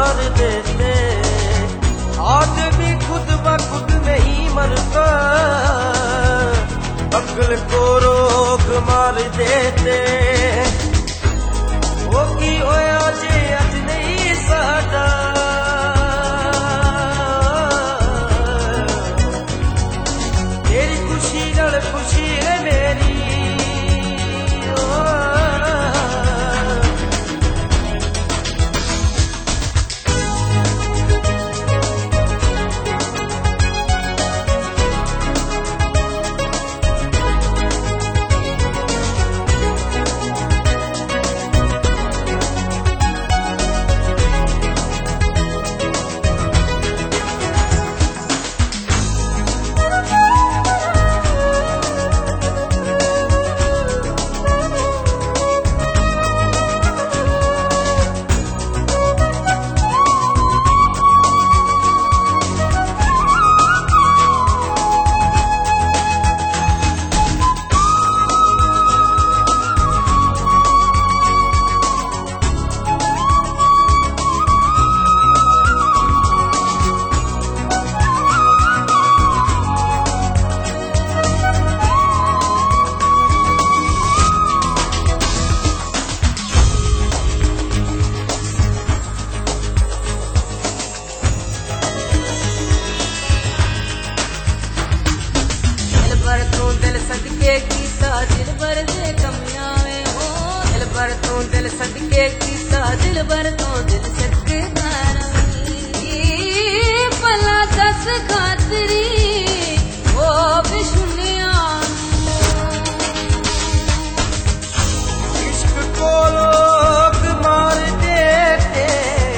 मार देते। आदमी खुद ब खुद में ही मरता, अक्ल को रोक मार देते। वो की होया जे अज नहीं साडा, तेरी खुशी नाल खुशी है मेरी। दिल सदके कीता दिल भर दे कमियां में हो, दिल भर तू दिल सदके कीता दिल भर तू दिल सदके भला दस खातरी वो भी सुनिया। इश्क को लोग मार देते,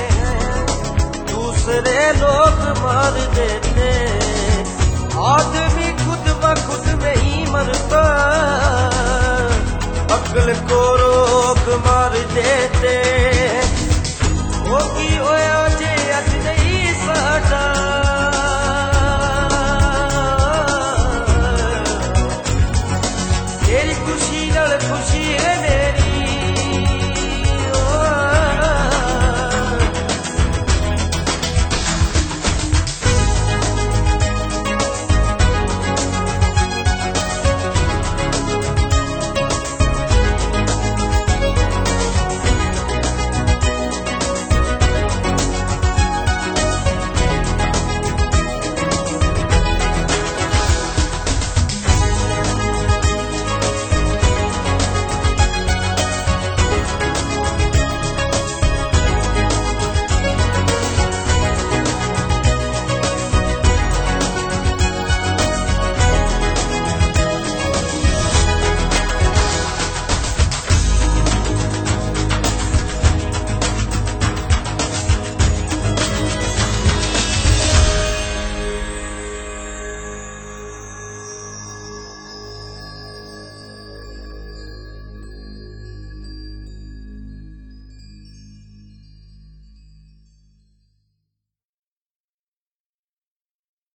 दूसरे लोग मार देते। आदमी खुद ब खुद में ही मरता, अक्ल को रोक मार देते। वो की होया जे अज नहीं साडा,